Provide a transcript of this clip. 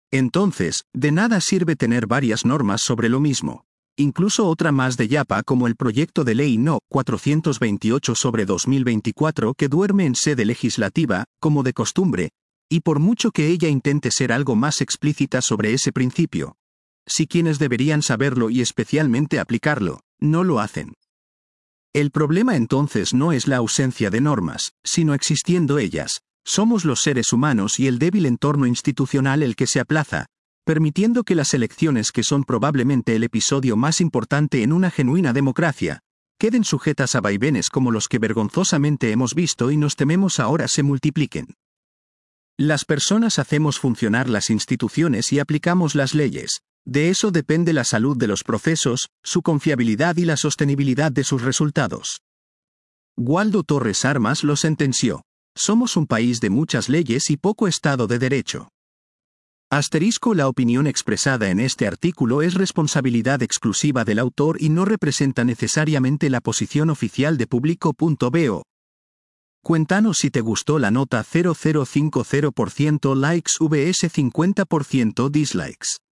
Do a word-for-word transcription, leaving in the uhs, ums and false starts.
Entonces, de nada sirve tener varias normas sobre lo mismo. Incluso otra más de yapa como el proyecto de ley No. cuatrocientos veintiocho sobre dos mil veinticuatro que duerme en sede legislativa, como de costumbre, y por mucho que ella intente ser algo más explícita sobre ese principio. Si quienes deberían saberlo y especialmente aplicarlo, no lo hacen. El problema entonces no es la ausencia de normas, sino existiendo ellas. Somos los seres humanos y el débil entorno institucional el que se aplaza, permitiendo que las elecciones que son probablemente el episodio más importante en una genuina democracia, queden sujetas a vaivenes como los que vergonzosamente hemos visto y nos tememos ahora se multipliquen. Las personas hacemos funcionar las instituciones y aplicamos las leyes. De eso depende la salud de los procesos, su confiabilidad y la sostenibilidad de sus resultados. Waldo Torres Armas lo sentenció. Somos un país de muchas leyes y poco Estado de Derecho. Asterisco La opinión expresada en este artículo es responsabilidad exclusiva del autor y no representa necesariamente la posición oficial de Público punto bo. Cuéntanos si te gustó la nota cero coma cero cinco cero por ciento likes vs cincuenta por ciento dislikes.